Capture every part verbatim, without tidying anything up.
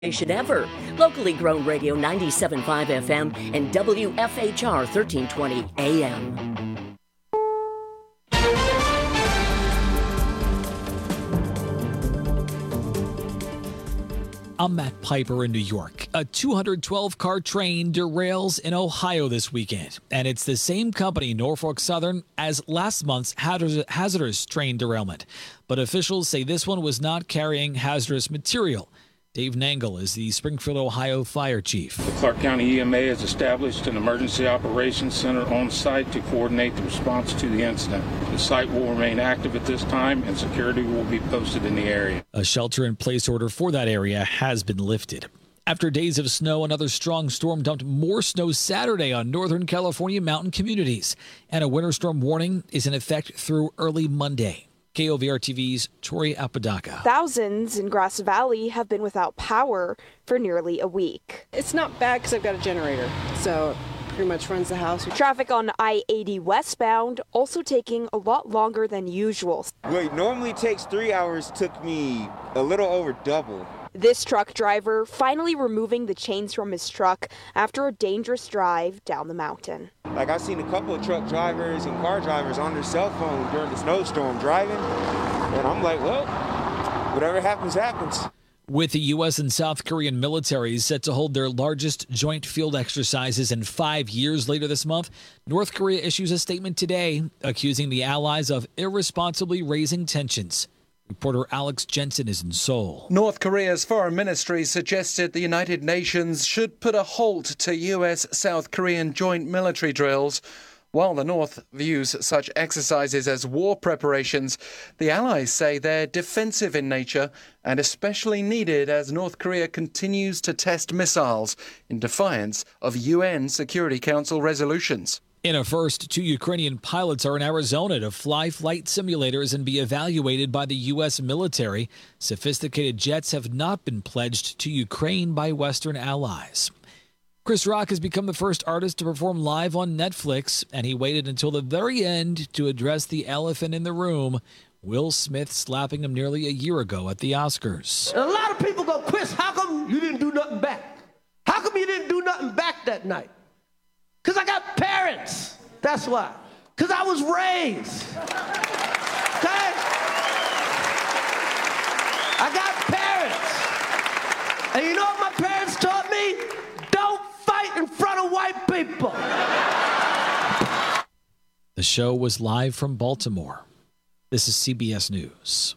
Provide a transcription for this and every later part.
Station ever. Locally grown radio ninety-seven point five F M and W F H R thirteen twenty A M. I'm Matt Piper in New York. A two hundred twelve car train derails in Ohio this weekend, and it's the same company, Norfolk Southern, as last month's hazardous train derailment. But officials say this one was not carrying hazardous material. Dave Nangle is the Springfield, Ohio fire chief. The Clark County E M A has established an emergency operations center on site to coordinate the response to the incident. The site will remain active at this time, and security will be posted in the area. A shelter-in-place order for that area has been lifted. After days of snow, another strong storm dumped more snow Saturday on Northern California mountain communities, and a winter storm warning is in effect through early Monday. K O V R T V's Tori Apodaca. Thousands in Grass Valley have been without power for nearly a week. It's not bad because I've got a generator, so it pretty much runs the house. Traffic on I eighty westbound also taking a lot longer than usual. What normally takes three hours took me a little over double. This truck driver finally removing the chains from his truck after a dangerous drive down the mountain. Like, I've seen a couple of truck drivers and car drivers on their cell phone during the snowstorm driving, and I'm like, well, whatever happens, happens. With the U S and South Korean militaries set to hold their largest joint field exercises in five years later this month, North Korea issues a statement today accusing the allies of irresponsibly raising tensions. Reporter Alex Jensen is in Seoul. North Korea's foreign ministry suggested the United Nations should put a halt to U S-South Korean joint military drills. While the North views such exercises as war preparations, the allies say they're defensive in nature and especially needed as North Korea continues to test missiles in defiance of U N Security Council resolutions. In a first, two Ukrainian pilots are in Arizona to fly flight simulators and be evaluated by the U S military. Sophisticated jets have not been pledged to Ukraine by Western allies. Chris Rock has become the first artist to perform live on Netflix, and he waited until the very end to address the elephant in the room, Will Smith slapping him nearly a year ago at the Oscars. And a lot of people go, Chris, how come you didn't do nothing back? How come you didn't do nothing back that night? Because I got parents. That's why. Because I was raised. Okay? I got parents. And you know what my parents taught me? Don't fight in front of white people. The show was live from Baltimore. This is C B S News.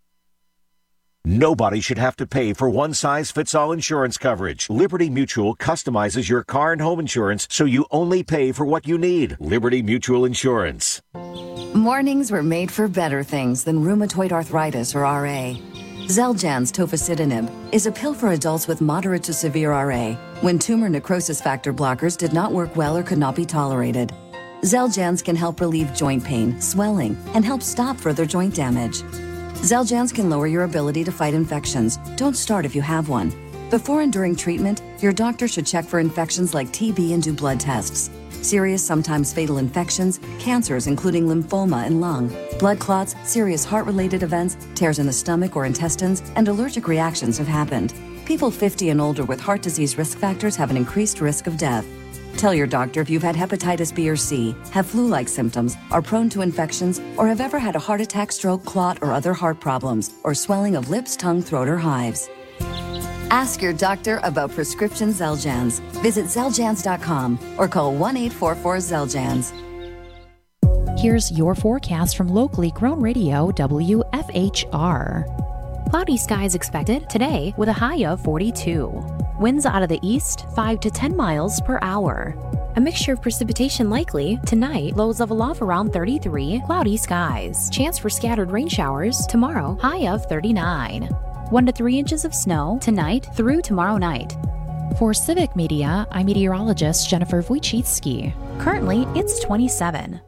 Nobody should have to pay for one-size-fits-all insurance coverage. Liberty Mutual customizes your car and home insurance so you only pay for what you need. Liberty Mutual Insurance. Mornings were made for better things than rheumatoid arthritis or R A. Xeljanz tofacitinib is a pill for adults with moderate to severe R A when tumor necrosis factor blockers did not work well or could not be tolerated. Xeljanz can help relieve joint pain, swelling, and help stop further joint damage. Xeljanz can lower your ability to fight infections. Don't start if you have one. Before and during treatment, your doctor should check for infections like T B and do blood tests. Serious, sometimes fatal infections, cancers including lymphoma and lung, blood clots, serious heart-related events, tears in the stomach or intestines, and allergic reactions have happened. People fifty and older with heart disease risk factors have an increased risk of death. Tell your doctor if you've had hepatitis B or C, have flu-like symptoms, are prone to infections, or have ever had a heart attack, stroke, clot, or other heart problems, or swelling of lips, tongue, throat, or hives. Ask your doctor about prescription Xeljanz. Visit Xeljanz dot com or call one eight four four Xeljanz. Here's your forecast from locally grown radio W F H R. Cloudy skies expected today with a high of forty-two. Winds out of the east, five to ten miles per hour. A mixture of precipitation likely tonight, lows level off around thirty-three, cloudy skies. Chance for scattered rain showers tomorrow, high of thirty-nine. One to three inches of snow tonight through tomorrow night. For Civic Media, I'm meteorologist Jennifer Wojcicki. Currently, it's twenty-seven.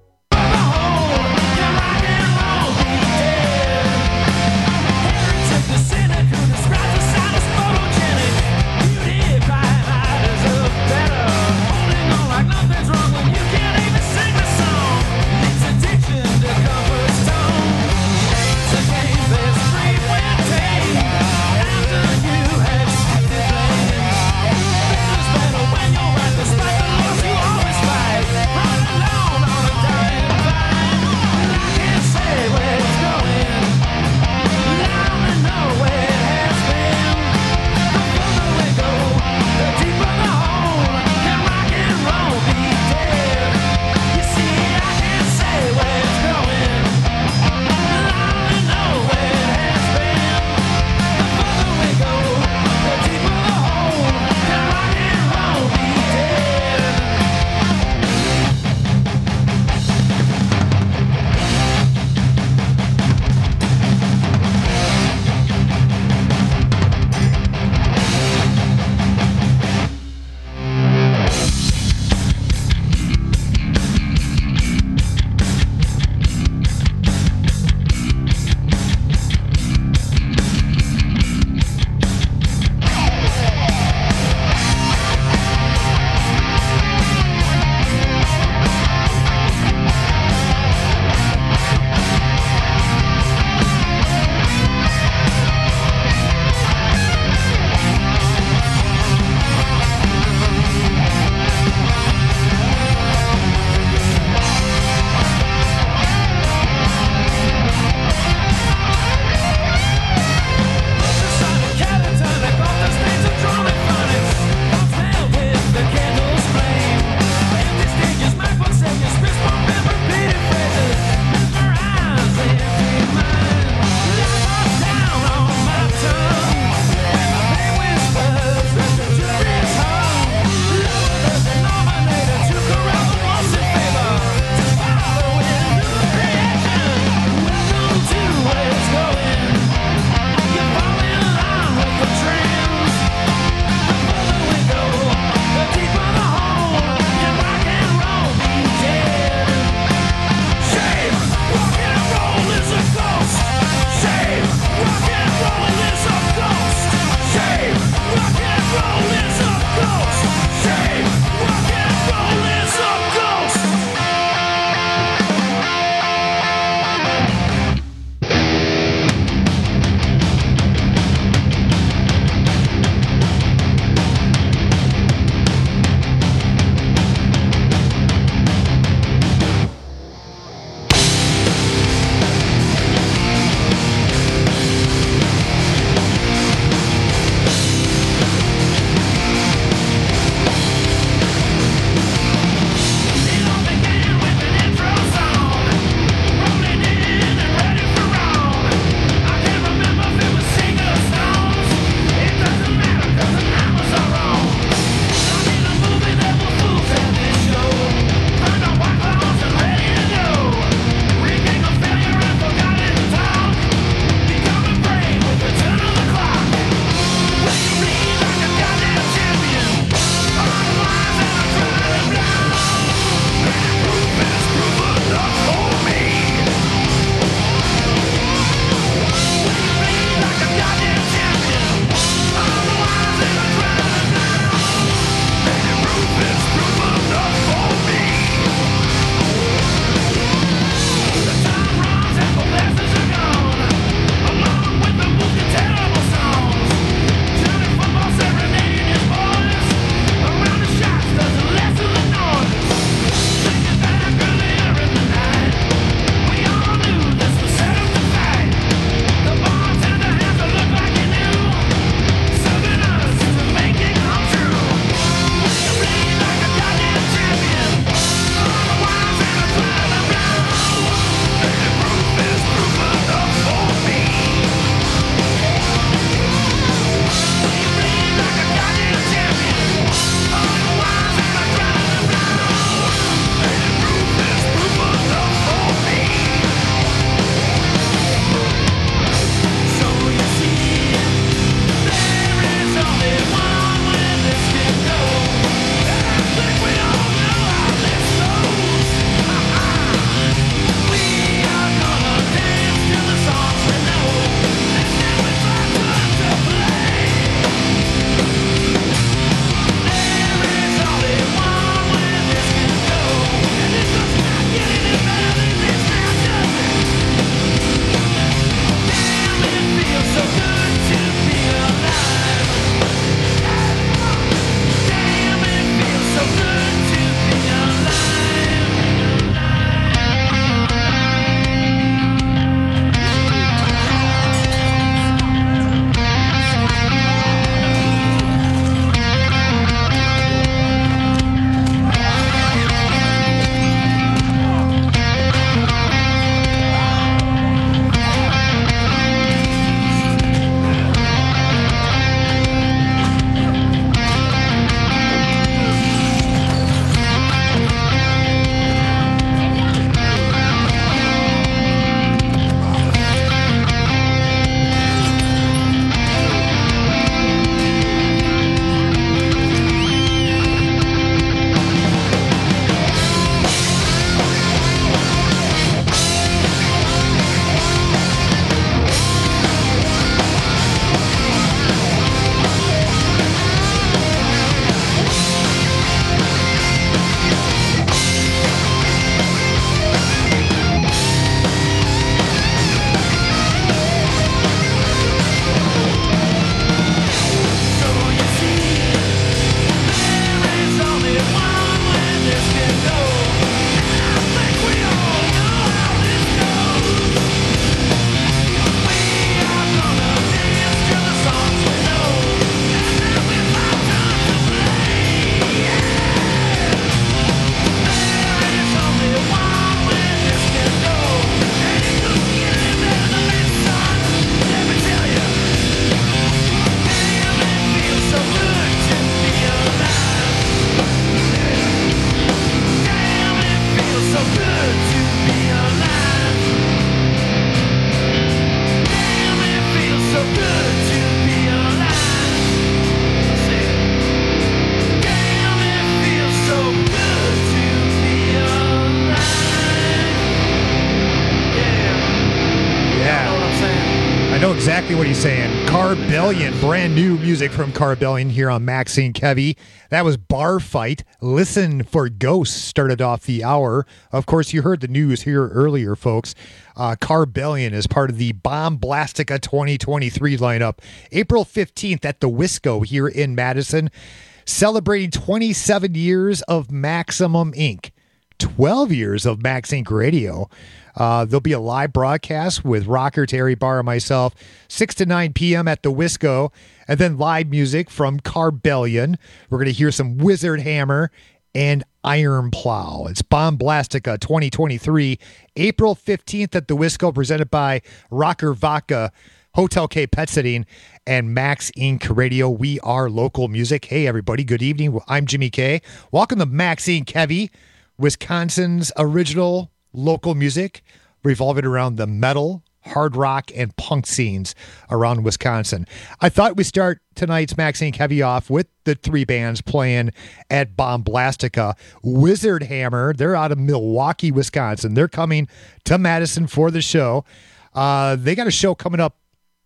exactly what he's saying. Carbellion, brand new music from Carbellion here on Maxine Kevy. That was Bar Fight. Listen for Ghosts started off the hour. Of course, you heard the news here earlier, folks. Uh, Carbellion is part of the Bomblastica twenty twenty-three lineup. April fifteenth at the Wisco here in Madison, celebrating twenty-seven years of Maximum Incorporated. twelve years of Max Incorporated Radio. Uh, there'll be a live broadcast with Rocker, Terry Barr, and myself, six to nine p.m. at the Wisco, and then live music from Carbellion. We're going to hear some Wizard Hammer and Iron Plow. It's Bomblastica twenty twenty-three, April fifteenth at the Wisco, presented by Rocker Vodka, Hotel K Pet Sitting, and Max Incorporated Radio. We are local music. Hey, everybody. Good evening. I'm Jimmy K. Welcome to Maxine Kevy, Wisconsin's original local music revolving around the metal, hard rock, and punk scenes around Wisconsin. I thought we'd start tonight's Maxine Kevy off with the three bands playing at Bomblastica. Wizard Hammer, they're out of Milwaukee, Wisconsin. They're coming to Madison for the show. Uh, they got a show coming up.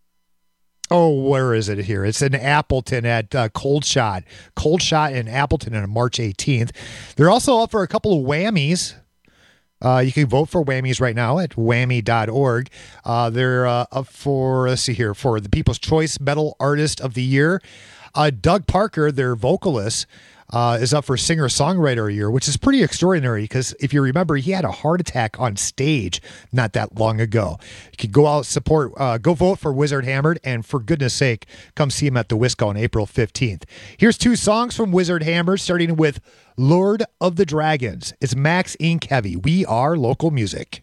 Oh, where is it here? It's in Appleton at uh, Cold Shot. Cold Shot in Appleton on March eighteenth. They're also up for a couple of whammies. Uh, you can vote for whammies right now at whammy dot org. Uh, they're uh, up for, let's see here, for the People's Choice Metal Artist of the Year. Uh, Doug Parker, their vocalist, uh, is up for Singer-Songwriter of the Year, which is pretty extraordinary because if you remember, he had a heart attack on stage not that long ago. You can go out, support, uh, go vote for Wizard Hammered, and for goodness sake, come see him at the Wisco on April fifteenth. Here's two songs from Wizard Hammered, starting with Lord of the Dragons. It's Max Incorporated Heavy. We are local music.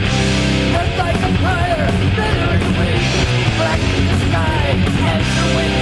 Black in the sky, and the wind.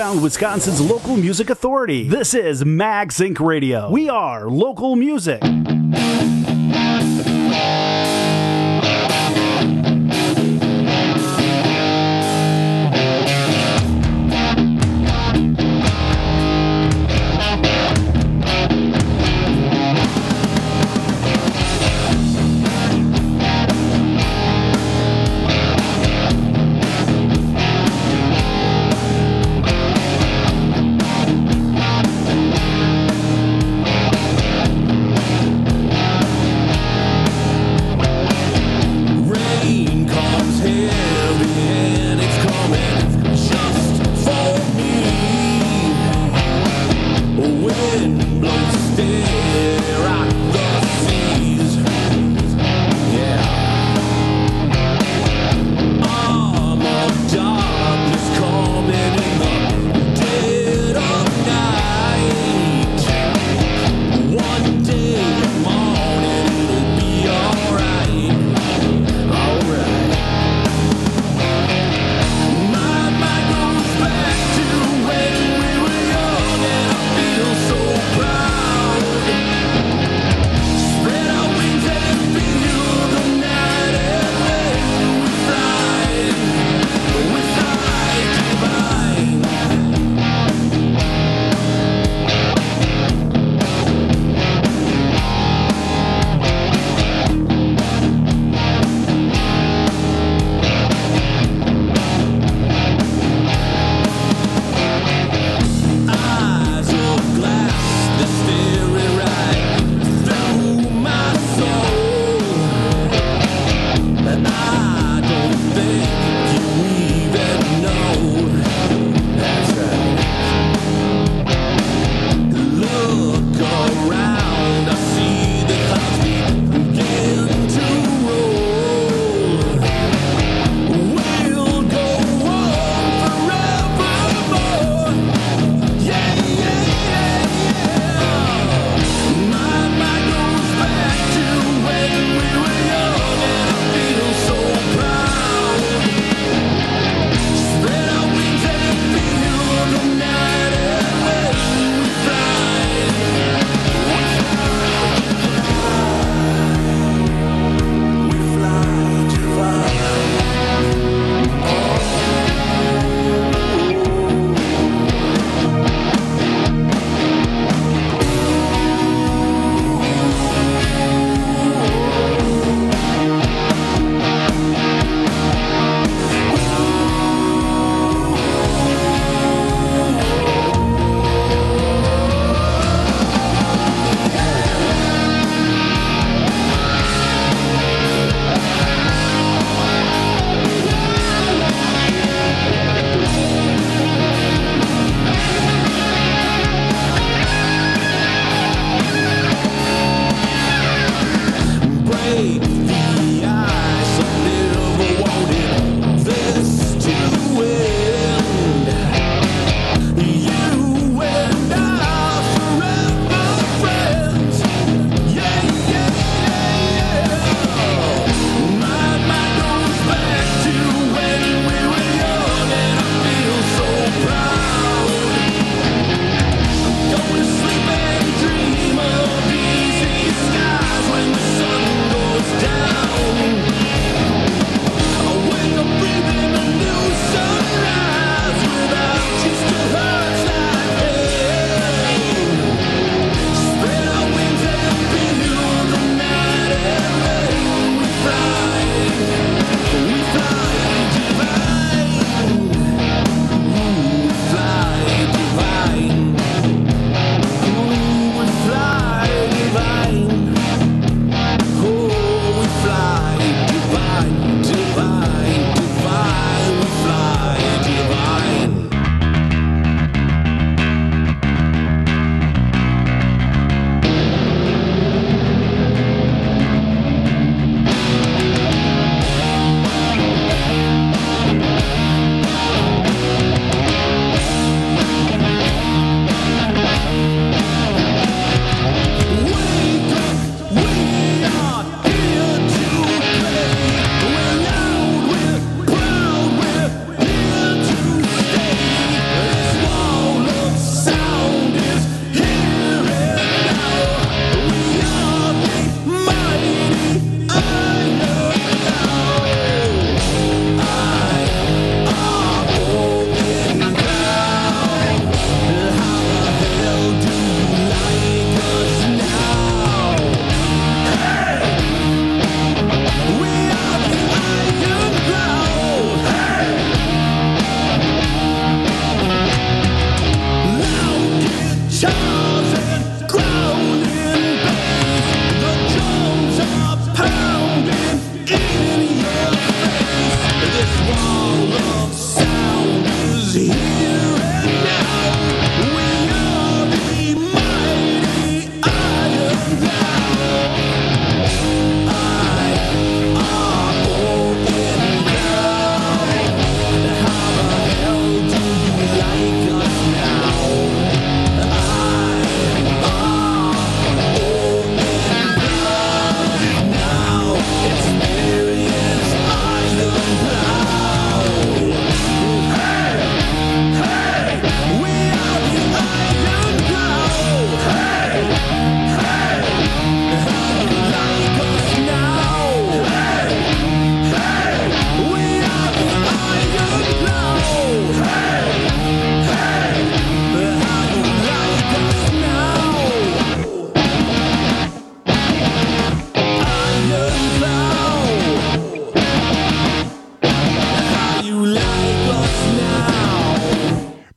Sound, Wisconsin's local music authority. This is MagZinc Radio. We are local music.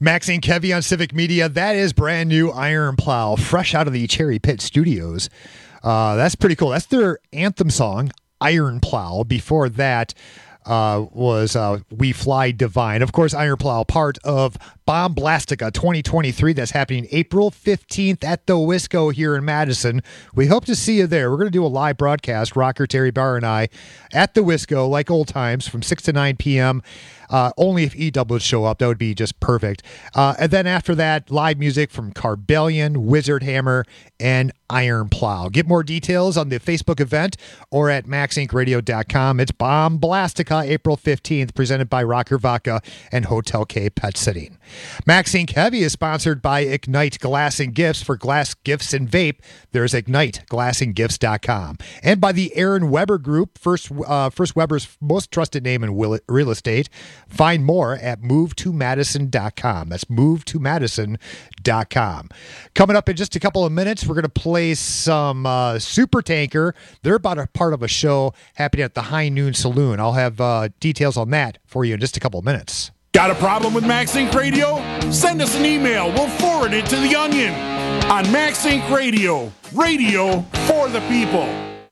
Maxine Kevy on Civic Media. That is brand new Iron Plow, fresh out of the Cherry Pit Studios. Uh, that's pretty cool. That's their anthem song, Iron Plow. Before that uh, was uh, We Fly Divine. Of course, Iron Plow, part of Bomblastica twenty twenty-three. That's happening April fifteenth at the Wisco here in Madison. We hope to see you there. We're going to do a live broadcast, Rocker, Terry Barr, and I, at the Wisco, like old times, from six to nine p.m., Uh, only if E-Dub would show up. That would be just perfect. Uh, and then after that, live music from Carbellion, Wizard Hammer, and Iron Plow. Get more details on the Facebook event or at max inc radio dot com. It's Bomblastica, April fifteenth, presented by Rocker Vodka and Hotel K Pet Sitting. Max Inc Heavy is sponsored by Ignite Glass and Gifts. For glass gifts and vape, there's ignite glass and gifts dot com. And by the Aaron Weber Group, first, uh, first Weber's most trusted name in will- real estate. Find more at move to madison dot com. That's move to madison dot com. Coming up in just a couple of minutes, we're going to play some uh, Super Tanker. They're about a part of a show happening at the High Noon Saloon. I'll have uh, details on that for you in just a couple of minutes. Got a problem with Max Inc Radio? Send us an email. We'll forward it to The Onion on Max Inc Radio. Radio for the people.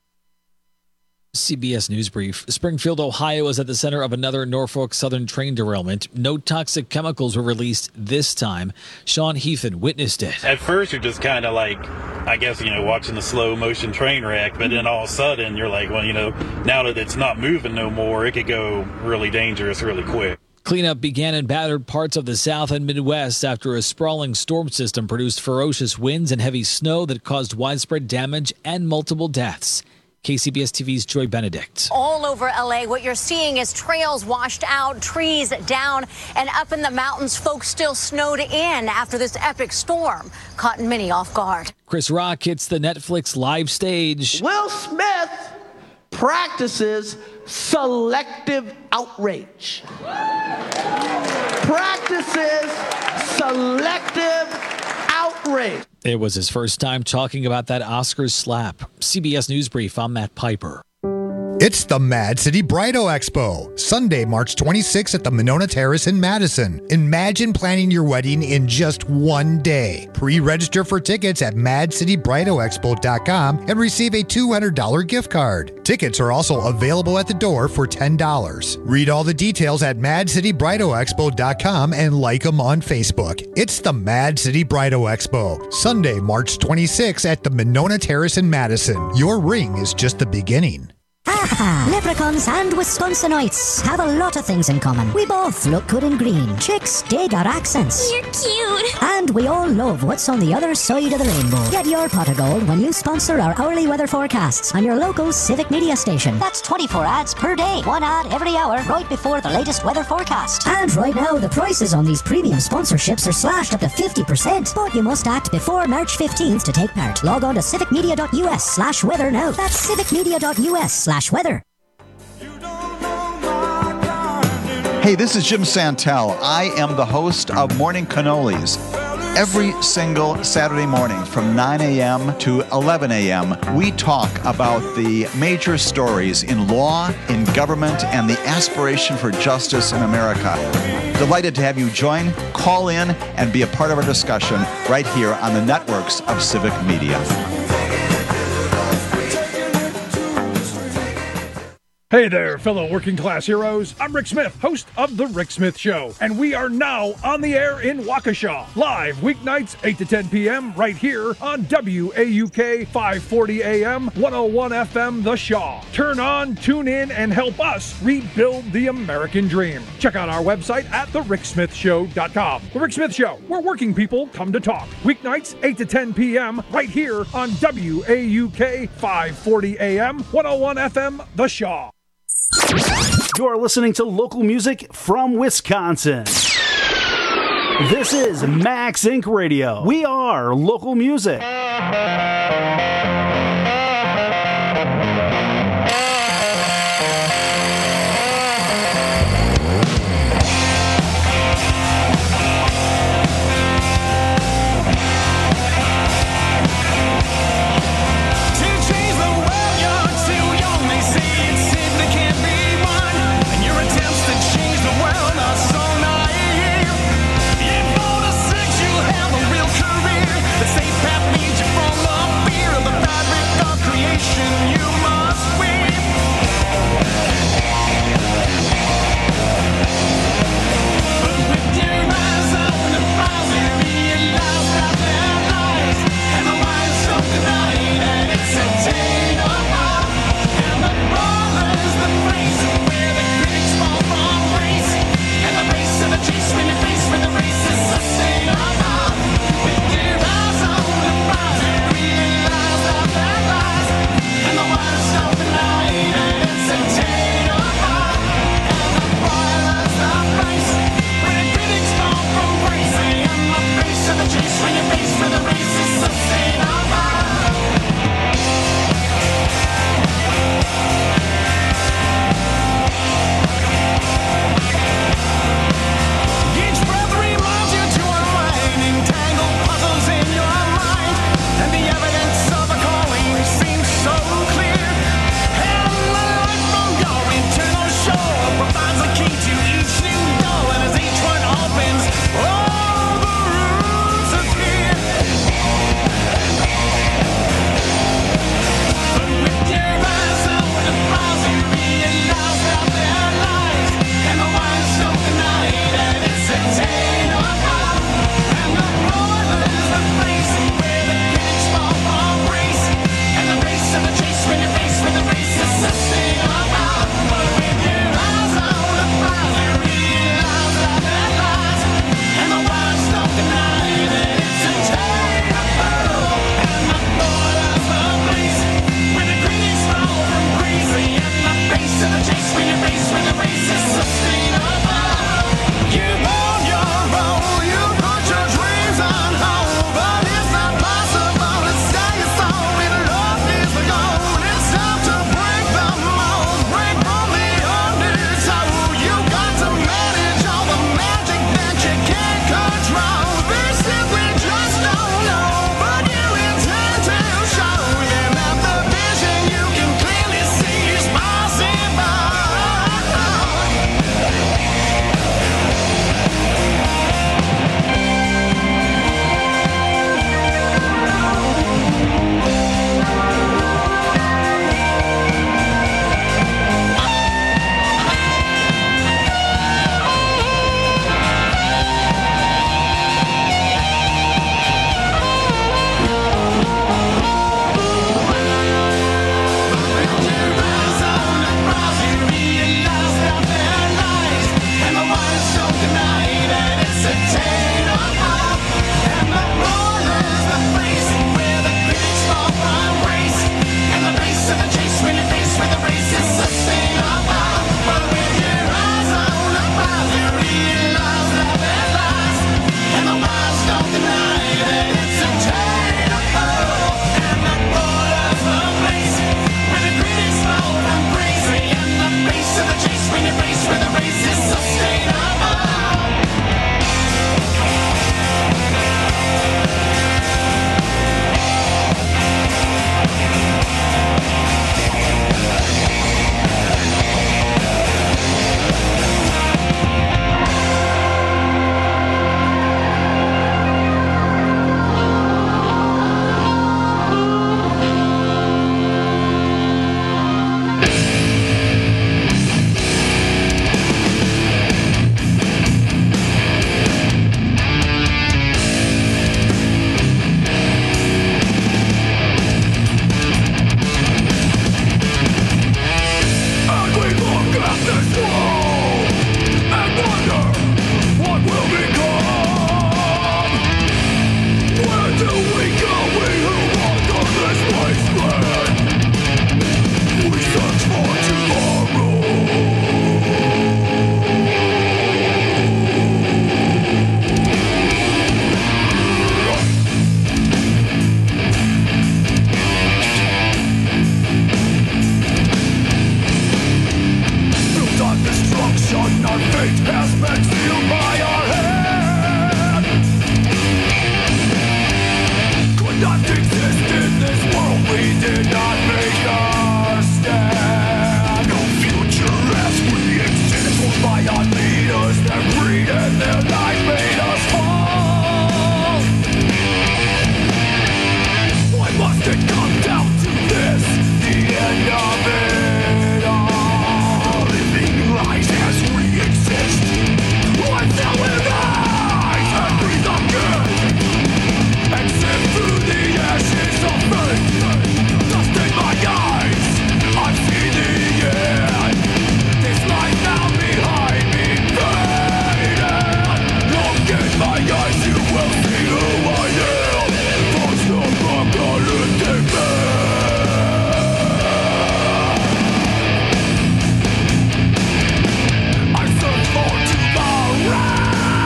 C B S News Brief. Springfield, Ohio is at the center of another Norfolk Southern train derailment. No toxic chemicals were released this time. Sean Heathen witnessed it. At first, you're just kind of like, I guess, you know, watching the slow motion train wreck, but then all of a sudden you're like, well, you know, now that it's not moving no more, it could go really dangerous really quick. Cleanup began in battered parts of the South and Midwest after a sprawling storm system produced ferocious winds and heavy snow that caused widespread damage and multiple deaths. K C B S T V's Joy Benedict. All over L A, what you're seeing is trails washed out, trees down, and up in the mountains, folks still snowed in after this epic storm, caught many off guard. Chris Rock hits the Netflix live stage. Will Smith practices selective outrage. Practices selective outrage. It was his first time talking about that Oscars slap. C B S News Brief, I'm Matt Piper. It's the Mad City Bridal Expo, Sunday, March twenty-sixth at the Monona Terrace in Madison. Imagine planning your wedding in just one day. Pre-register for tickets at mad city bridal expo dot com and receive a two hundred dollars gift card. Tickets are also available at the door for ten dollars. Read all the details at mad city bridal expo dot com and like them on Facebook. It's the Mad City Bridal Expo, Sunday, March twenty-sixth at the Monona Terrace in Madison. Your ring is just the beginning. Leprechauns and Wisconsinites have a lot of things in common. We both look good in green. Chicks dig our accents. You're cute. And we all love what's on the other side of the rainbow. Get your pot of gold when you sponsor our hourly weather forecasts on your local Civic Media station. That's twenty-four ads per day. One ad every hour right before the latest weather forecast. And right now, the prices on these premium sponsorships are slashed up to fifty percent. But you must act before March fifteenth to take part. Log on to civic media dot u s slash weather now. That's civic media dot u s slash weather. Hey, this is Jim Santel. I am the host of Morning Cannolis. Every single Saturday morning from nine a.m. to eleven a.m., we talk about the major stories in law, in government, and the aspiration for justice in America. Delighted to have you join, call in, and be a part of our discussion right here on the networks of Civic Media. Hey there, fellow working class heroes. I'm Rick Smith, host of The Rick Smith Show, and we are now on the air in Waukesha, live weeknights eight to ten p.m. right here on W A U K five forty A M, one oh one F M The Shaw. Turn on, tune in, and help us rebuild the American dream. Check out our website at the rick smith show dot com. The Rick Smith Show, where working people come to talk. Weeknights eight to ten p.m. right here on W A U K five forty A M, one oh one F M The Shaw. You're listening to local music from Wisconsin. This is Max Inc Radio. We are local music. Attempts to change the world are so naive. If fate has been sealed by our hand. Could not exist in this world, we did not make a stand. No future as we exist, ruled by our leaders. Their greed and their lies made us fall. Why must it come down to this, the end of it all? Living lies as we exist, until we rise and breathe again, and sift through the ashes of fate. Dust in my eyes, I've seen the end. This life now behind me faded. Look in my eyes, you will see who I am. Touch the apocalyptic man. I search for tomorrow.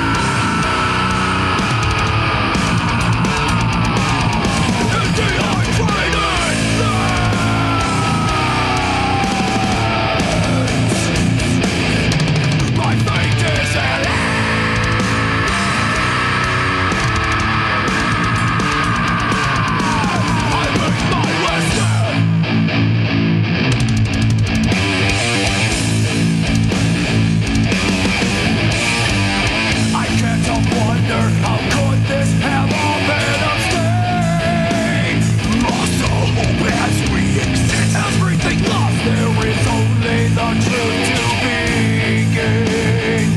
In dehydrated lands, my fate is at I make my lesson. I can't help wonder how could this have all been a mistake. Lost all hope as we exist. Everything lost, there is only the truth to be gained.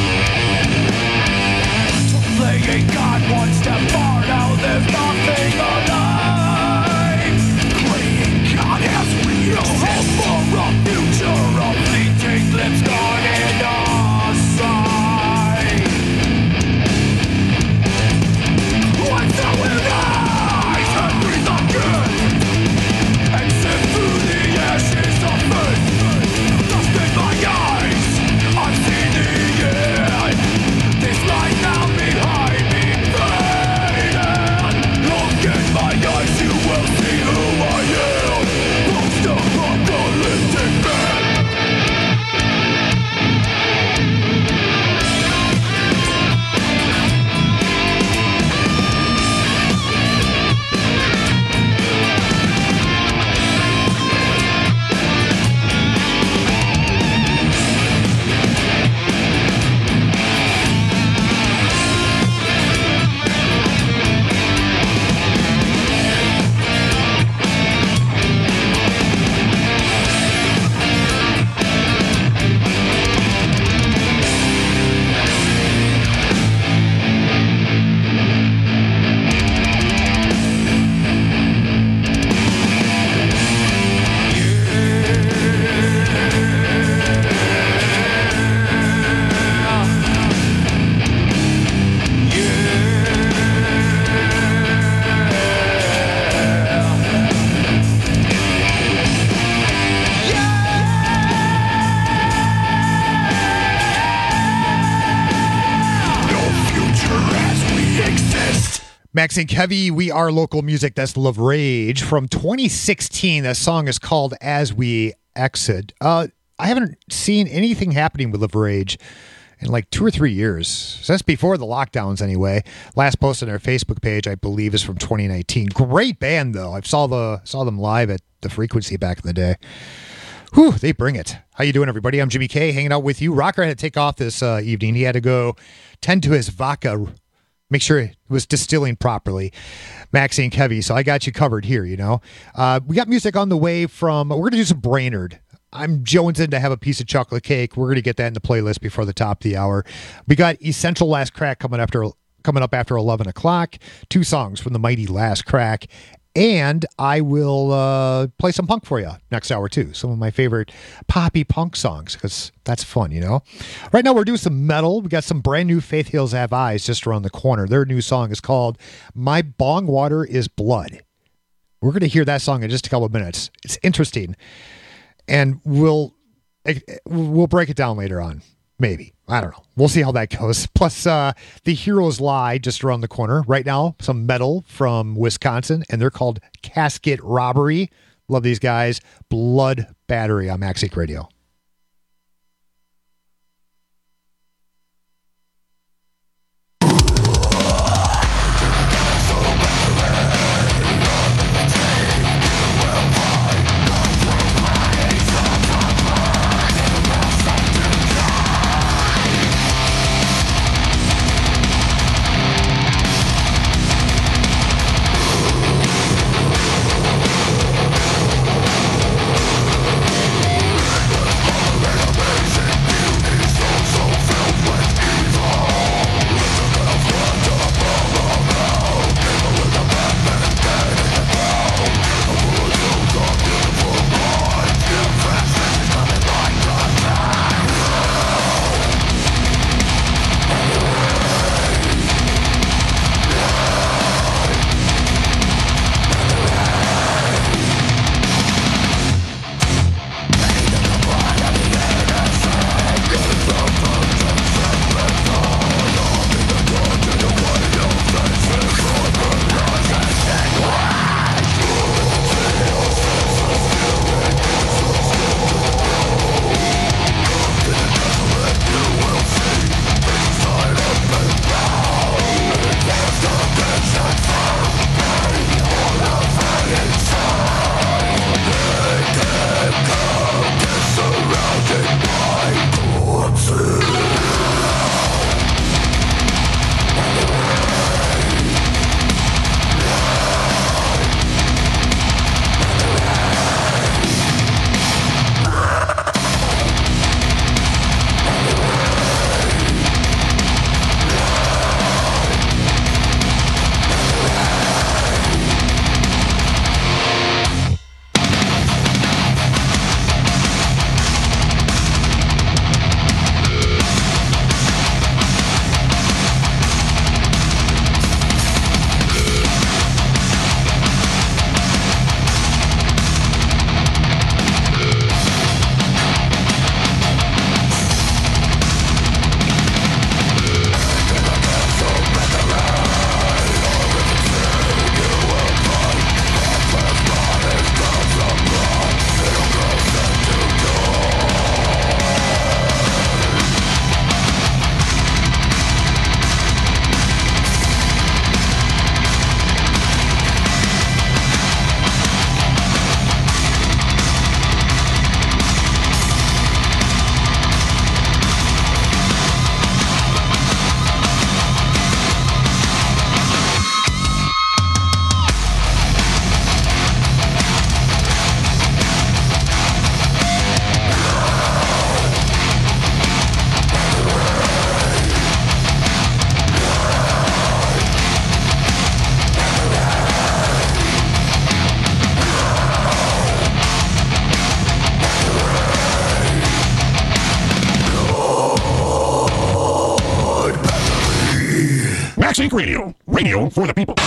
Playing God one step far, now there's nothing alive. Playing God as we no hope for a future, a fleeting glimpse gone in a sight. Until we rise and breathe again, and sift through the ashes of fate. Dust in my eyes, I've seen the end. This life now behind me faded. Look in my eyes, you will see who I am. Post-apocalyptic man. Max and Kevy, we are local music. That's Love Rage from twenty sixteen. That song is called As We Exit. Uh, I haven't seen anything happening with Love Rage in like two or three years. So that's before the lockdowns anyway. Last post on their Facebook page, I believe, is from twenty nineteen. Great band, though. I saw the saw them live at the Frequency back in the day. Whew, they bring it. How you doing, everybody? I'm Jimmy K, hanging out with you. Rocker had to take off this uh, evening. He had to go tend to his vodka, make sure it was distilling properly. Maxie and Kevy, so I got you covered here, you know. Uh, we got music on the way from, we're going to do some Brainerd. I'm jonesing to have a piece of chocolate cake. We're going to get that in the playlist before the top of the hour. We got Essential Last Crack coming after coming up after eleven o'clock. Two songs from the mighty Last Crack. And I will uh, play some punk for you next hour, too. Some of my favorite poppy punk songs, because that's fun, you know? Right now, we're doing some metal. We got some brand new Faith Heals Have Eyes just around the corner. Their new song is called My Bong Water is Blood. We're going to hear that song in just a couple of minutes. It's interesting. And we'll we'll break it down later on. Maybe. I don't know. We'll see how that goes. Plus, uh, The Heroes Lie just around the corner. Right now, some metal from Wisconsin, and they're called Casket Robbery. Love these guys. Blood Battery on Max Inc Radio. Max Inc Radio. Radio for the people.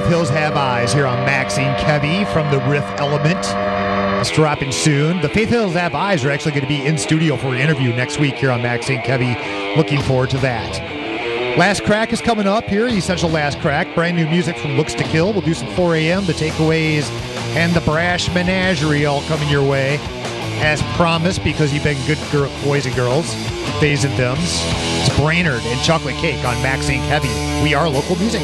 Faith Hills Have Eyes here on Maxine Kevy from the Riff Element. It's dropping soon. The Faith Hills Have Eyes are actually going to be in studio for an interview next week here on Maxine Kevy. Looking forward to that. Last Crack is coming up here, Essential Last Crack. Brand new music from Looks to Kill. We'll do some four a.m., the takeaways, and the Brash Menagerie all coming your way. As promised, because you've been good girl, boys and girls, Fays and Thumbs. It's Brainerd and Chocolate Cake on Maxine Heavy. We are local music.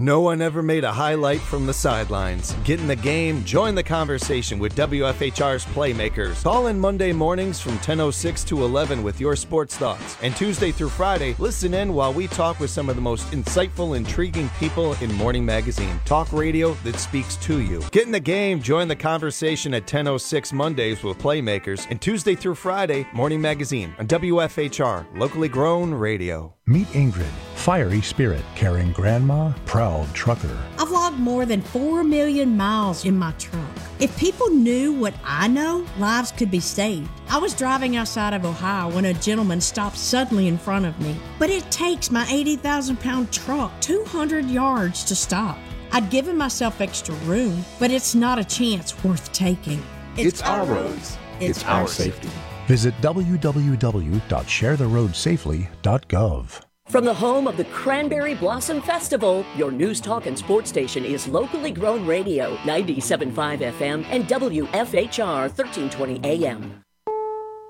No one ever made a highlight from the sidelines. Get in the game, join the conversation with W F H R's Playmakers. Call in Monday mornings from ten oh six to eleven with your sports thoughts. And Tuesday through Friday, listen in while we talk with some of the most insightful, intriguing people in Morning Magazine. Talk radio that speaks to you. Get in the game, join the conversation at ten oh six Mondays with Playmakers. And Tuesday through Friday, Morning Magazine on W F H R, locally grown radio. Meet Ingrid, fiery spirit, caring grandma, proud trucker. I've logged more than four million miles in my truck. If people knew what I know, lives could be saved. I was driving outside of Ohio when a gentleman stopped suddenly in front of me. But it takes my eighty thousand pound truck two hundred yards to stop. I'd given myself extra room, but it's not a chance worth taking. It's, it's our roads. It's, it's our safety. safety. Visit w w w dot share the road safely dot gov. From the home of the Cranberry Blossom Festival, your news, talk, and sports station is locally grown radio, ninety-seven point five F M and W F H R thirteen twenty A M.